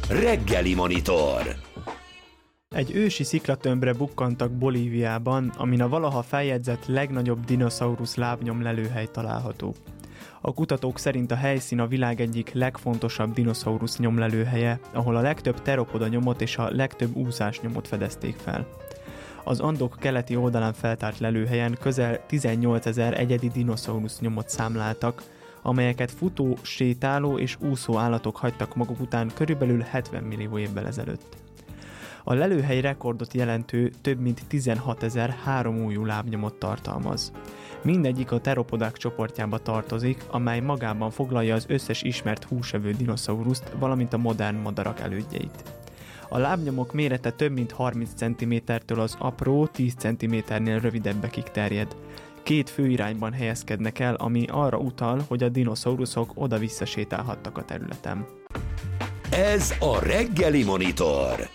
Reggeli Monitor. Egy ősi sziklatömbre bukkantak Bolíviában, amin a valaha feljegyzett legnagyobb dinoszaurusz lábnyom lelőhely található. A kutatók szerint a helyszín a világ egyik legfontosabb dinoszaurusz nyomlelőhelye, ahol a legtöbb teropoda nyomot és a legtöbb úszásnyomot fedezték fel. Az Andok keleti oldalán feltárt lelőhelyen közel 18 000 egyedi dinoszaurusz nyomot számláltak, amelyeket futó, sétáló és úszó állatok hagytak maguk után körülbelül 70 millió évvel ezelőtt. A lelőhely rekordot jelentő több mint 16 000 háromujjú lábnyomot tartalmaz. Mindegyik a teropodák csoportjába tartozik, amely magában foglalja az összes ismert húsevő dinoszauruszt, valamint a modern madarak elődjeit. A lábnyomok mérete több mint 30 cm-től az apró 10 cm-nél rövidebbekig terjed. Két fő irányban helyezkednek el, ami arra utal, hogy a dinoszauruszok oda-vissza sétálhattak a területen. Ez a Reggeli Monitor.